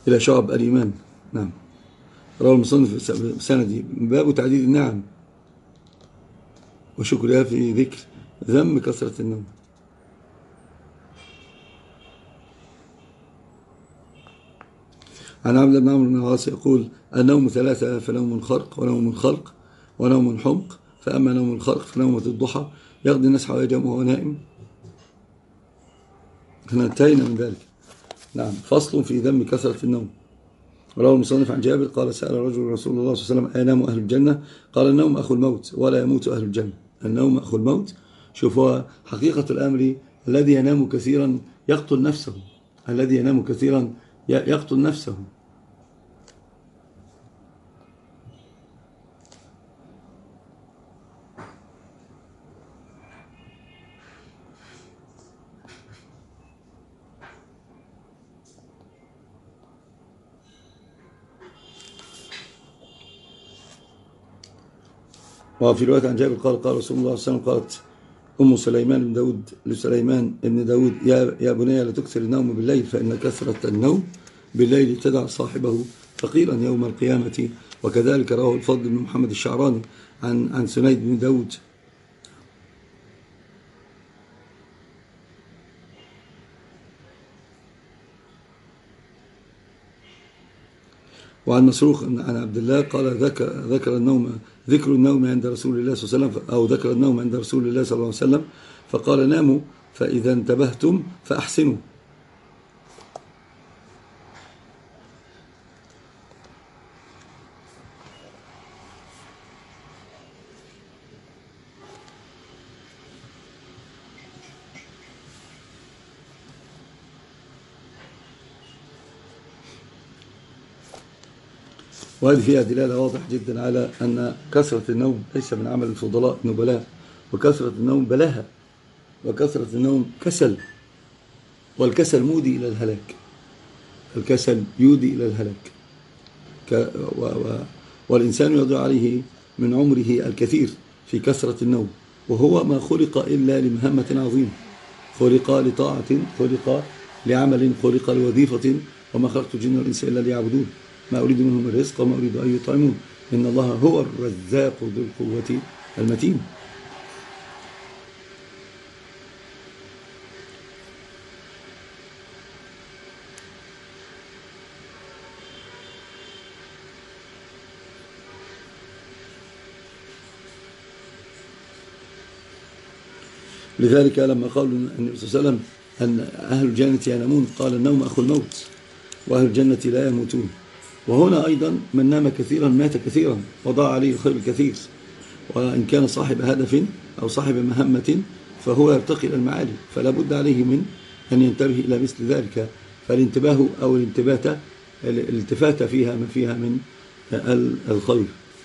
إلى شعب الإيمان. نعم. رواه المصنف بسندي باب تعديد النعم وشكرها في ذكر ذم كثرة النوم. عن عبد بن عمرو بن العاص يقول: النوم ثلاثة، فنوم خرق ونوم خلق ونوم حمق. فأما نوم الخرق فنومة الضحى يغضي الناس حوائجهم وهو نائم. احنا انتهينا من ذلك. نعم. فصل في ذم كثرة النوم. رواه المصنف عن جابر قال: سأل رجل رسول الله صلى الله عليه وسلم: أينام أهل الجنة؟ قال: النوم أخو الموت ولا يموت أهل الجنة. النوم أخو الموت. شوف، هو حقيقة الأمر الذي ينام كثيرا يقتل نفسه، الذي ينام كثيرا يقتل نفسه. وفي رواية عن جابر قال: قال رسول الله صلى الله عليه وسلم، قالت أم سليمان بن داود لسليمان بن داود: يا بني لا تكثر النوم بالليل، فإن كثرة النوم بالليل تدع صاحبه فقيرا يوم القيامة. وكذلك رواه الفضل بن محمد الشعراني عن سنيد بن داود وعن مسروق عن عبد الله قال: ذكر النوم عند رسول الله صلى الله عليه وسلم، أو ذكر النوم عند رسول الله صلى الله عليه وسلم فقال: ناموا فإذا انتبهتم فأحسنوا. وهذه فيها دلالة واضح جدا على أن كثرة النوم ليس من عمل الفضلاء النبلاء، وكثرة النوم بلاهة، وكثرة النوم كسل، والكسل مودي إلى الهلاك. الكسل يودي إلى الهلاك. والإنسان يضيع عليه من عمره الكثير في كثرة النوم، وهو ما خلق إلا لمهمة عظيمة، خلق لطاعة، خلق لعمل، خلق لوظيفة. وما خلقت الجن والإنس إلا ليعبدون، ما أريد منهم من رزق وما أريد أن يطعمون، إن الله هو الرزاق ذو القوة المتين. لذلك لما قال النبي صلى الله عليه وسلم أن أهل الجنة ينامون قال: النوم أخو الموت وأهل الجنة لا يموتون. وهنا أيضا من نام كثيرا مات كثيرا وضاع عليه الخير الكثير. وإن كان صاحب هدف أو صاحب مهمة فهو يرتقي إلى المعالي، فلا بد عليه من أن ينتبه إلى مثل ذلك. فالانتباه أو الالتفات فيها ما فيها من الخير.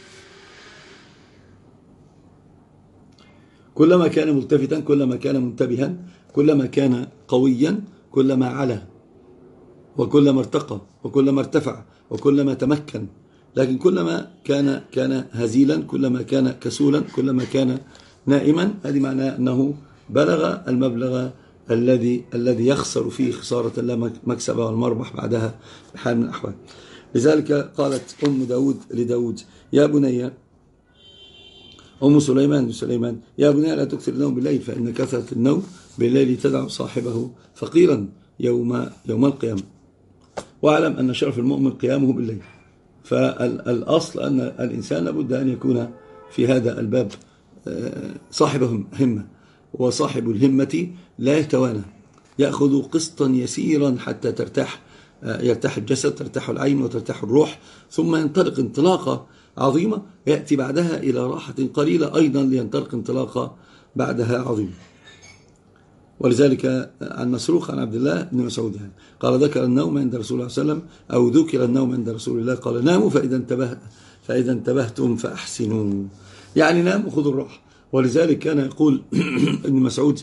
كلما كان ملتفتا، كلما كان منتبها، كلما كان قويا، كلما علا، وكلما ارتقى، وكلما ارتفع، وكلما تمكن. لكن كلما كان هزيلا، كلما كان كسولا، كلما كان نائما، هذه معناه أنه بلغ المبلغ الذي يخسر فيه خسارة لا مكسب والمربح بعدها بحال من الأحوال. لذلك قالت أم داود لداود: يا بني، أم سليمان: يا بني لا تكثر النوم بالليل، فإن كثرة النوم بالليل تدع صاحبه فقيرا يوم القيامة. واعلم أن شرف المؤمن قيامه بالليل. فالأصل أن الإنسان لابد أن يكون في هذا الباب صاحب همة، وصاحب الهمة لا يتوانى، يأخذ قسطا يسيرا حتى يرتاح الجسد، ترتاح العين وترتاح الروح، ثم ينطلق انطلاقة عظيمة يأتي بعدها إلى راحة قليلة أيضا لينطلق انطلاقة بعدها عظيمة. ولذلك عن مسروق عن عبد الله بن مسعود قال: ذكر النوم عند رسول الله صلى الله عليه وسلم، أو ذكر النوم عند رسول الله قال: ناموا فإذا انتبهتم فأحسنوا. يعني ناموا خذوا الراحة. ولذلك كان يقول ابن مسعود: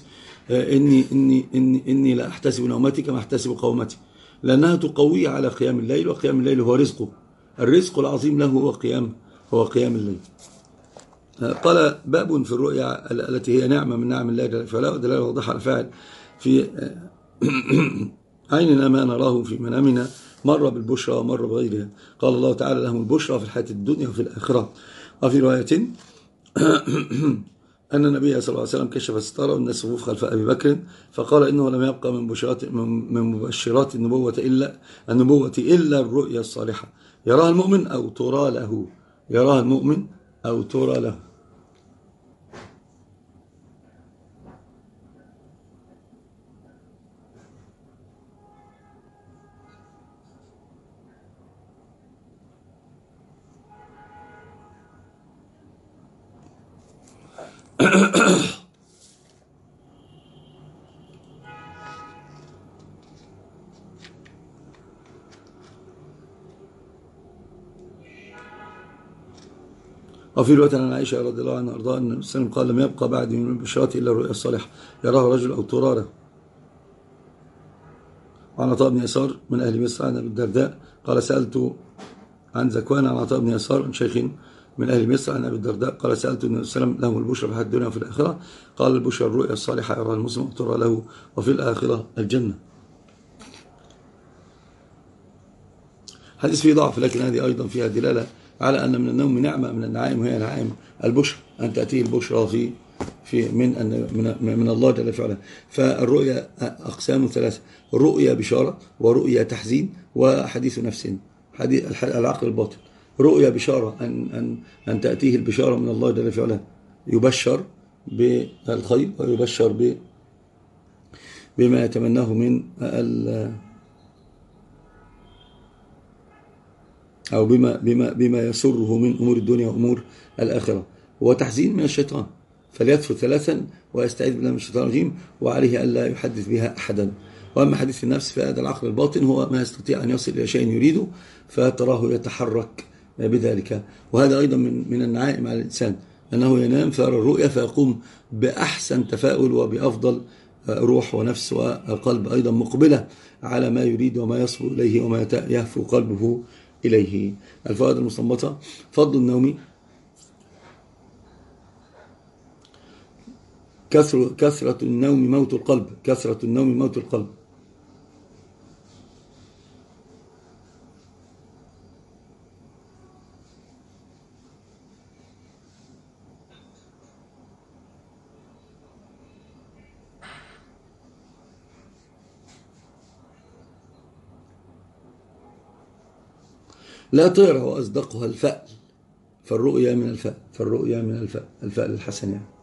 إني لا أحتسب نومتي كما أحتسب قومتي، لأنها تقوي على قيام الليل، وقيام الليل هو رزقه، الرزق العظيم له هو قيام الليل. قال: باب في الرؤيا التي هي نعمة من نعم الله جل وعلا، ودلاله واضحة على فاعل في عيننا ما نراه في منامنا مر بالبشرى ومر بغيرها. قال الله تعالى لهم البشرى في الحياة الدنيا وفي الآخرة. وفي رواية أن النبي صلى الله عليه وسلم كشف الستارة والناس صفوف خلف أبي بكر، فقال إنه لم يبقى من مبشرات النبوة إلا الرؤيا الصالحة يراها المؤمن أو ترى له. يراها المؤمن أو ترى له. وفي رواية عن عائشة رضي الله عنها أرضاها أن النبي صلى الله عليه وسلم قال لم يبقى بعد من البشرات إلا الرؤيا الصالحة يراها رجل أو ترى له. وعن عطاء بن يسار من أهل مصر عن أبي الدرداء قال سألت عن زكوان عن عطاء بن يسار عن شيخ من أهل مصر عن أبي الدرداء قال سألت النبي صلى الله عليه وسلم لهم البشرى في الحياة الدنيا وفي الآخرة قال البشرى الرؤيا الصالحة يراها المسلم أو ترى له وفي الآخرة الجنة. حديث فيه ضعف، لكن هذه أيضا فيها دلالة على أن من النوم نعمة من النعائم، وهي نعائم البشرى، أن تأتيه البشرى من الله جل وعلا. فالرؤيا أقسام ثلاثة: رؤيا بشارة، ورؤيا تحزين، وحديث نفس، العقل الباطن. رؤيا بشارة أن تأتيه البشارة من الله جل وعلا، يبشر بالخير ويبشر بما يتمناه من أو بما يسره من أمور الدنيا وأمور الآخرة. وتحزين من الشيطان، فليدفر ثلاثا ويستعيذ بالله من الشيطان الرجيم، وعليه ألا يحدث بها أحدا. وأما حديث النفس فهذا العقل الباطن هو ما يستطيع أن يصل إلى شيء يريده فتراه يتحرك بذلك. وهذا أيضا من النعائم على الإنسان، أنه ينام فيرى الرؤيا فيقوم بأحسن تفاؤل وبأفضل روح ونفس وقلب أيضا مقبلة على ما يريد وما يصبو إليه وما يهفو قلبه إليه. الفوائد المستنبطة: فضل النوم: كثرة النوم موت القلب. كثرة النوم موت القلب. لا طير وأصدقها الفأل، فالرؤيا من الفأل. الفأل الحسن يعني.